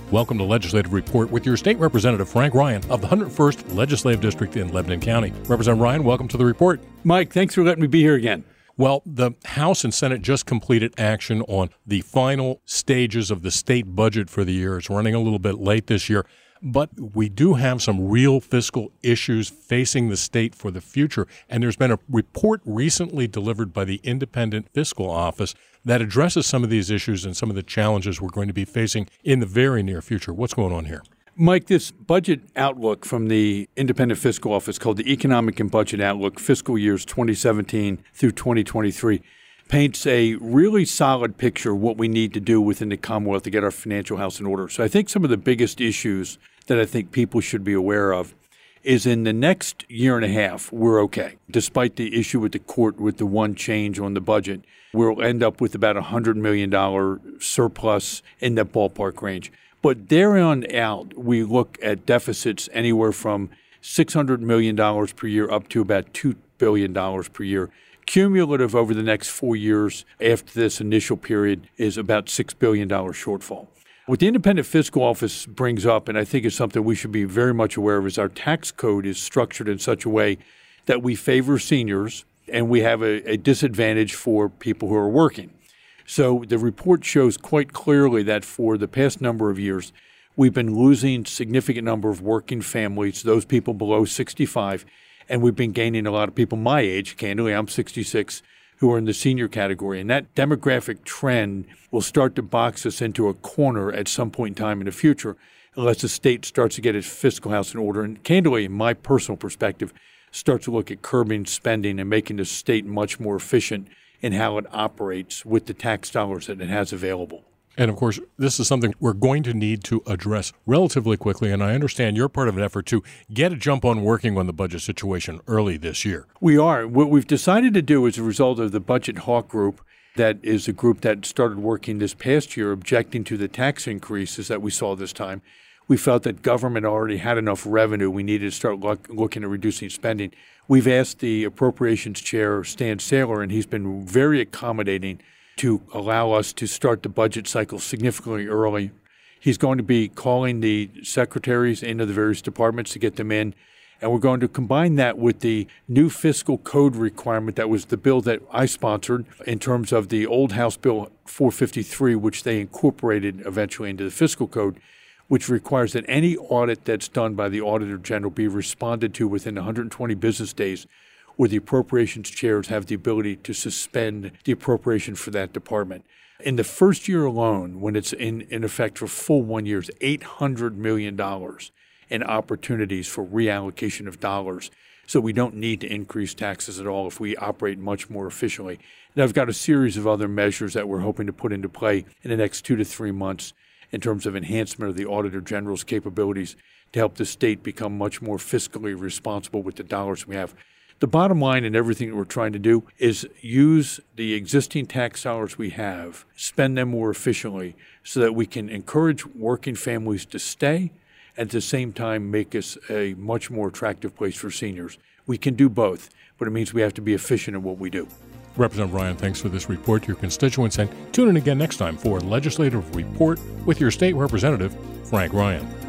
Welcome to Legislative Report with your State Representative Frank Ryan of the 101st Legislative District in Lebanon County. Representative Ryan, welcome to the report. Mike, thanks for letting me be here again. Well, the House and Senate just completed action on the final stages of the state budget for the year. It's running a little bit late this year, but we do have some real fiscal issues facing the state for the future. And there's been a report recently delivered by the Independent Fiscal Office that addresses some of these issues and some of the challenges we're going to be facing in the very near future. What's going on here? Mike, this budget outlook from the Independent Fiscal Office called the Economic and Budget Outlook Fiscal Years 2017 through 2023 paints a really solid picture of what we need to do within the Commonwealth to get our financial house in order. So I think some of the biggest issues that I think people should be aware of is in the next year and a half, we're okay. Despite the issue with the court with the one change on the budget, we'll end up with about $100 million surplus in that ballpark range. But there on out, we look at deficits anywhere from $600 million per year up to about $2 billion per year. Cumulative over the next 4 years after this initial period is about $6 billion shortfall. What the Independent Fiscal Office brings up, and I think is something we should be very much aware of, is our tax code is structured in such a way that we favor seniors and we have a disadvantage for people who are working. So the report shows quite clearly that for the past number of years, we've been losing significant number of working families, those people below 65, and we've been gaining a lot of people my age, candidly, I'm 66, who are in the senior category. And that demographic trend will start to box us into a corner at some point in time in the future unless the state starts to get its fiscal house in order. And candidly, in my personal perspective, starts to look at curbing spending and making the state much more efficient in how it operates with the tax dollars that it has available. And, of course, this is something we're going to need to address relatively quickly, and I understand you're part of an effort to get a jump on working on the budget situation early this year. We are. What we've decided to do as a result of the Budget Hawk Group, that is a group that started working this past year objecting to the tax increases that we saw this time. We felt that government already had enough revenue. We needed to start looking at reducing spending. We've asked the Appropriations Chair, Stan Saylor, and he's been very accommodating to allow us to start the budget cycle significantly early. He's going to be calling the secretaries into the various departments to get them in, and we're going to combine that with the new fiscal code requirement that was the bill that I sponsored in terms of the old House Bill 453, which they incorporated eventually into the fiscal code, which requires that any audit that's done by the Auditor General be responded to within 120 business days, where the appropriations chairs have the ability to suspend the appropriation for that department. In the first year alone, when it's in effect for full 1 year, $800 million in opportunities for reallocation of dollars. So we don't need to increase taxes at all if we operate much more efficiently. And I've got a series of other measures that we're hoping to put into play in the next 2 to 3 months in terms of enhancement of the Auditor General's capabilities to help the state become much more fiscally responsible with the dollars we have. The bottom line in everything that we're trying to do is use the existing tax dollars we have, spend them more efficiently so that we can encourage working families to stay, and at the same time make us a much more attractive place for seniors. We can do both, but it means we have to be efficient in what we do. Representative Ryan, thanks for this report to your constituents, and tune in again next time for Legislative Report with your State Representative, Frank Ryan.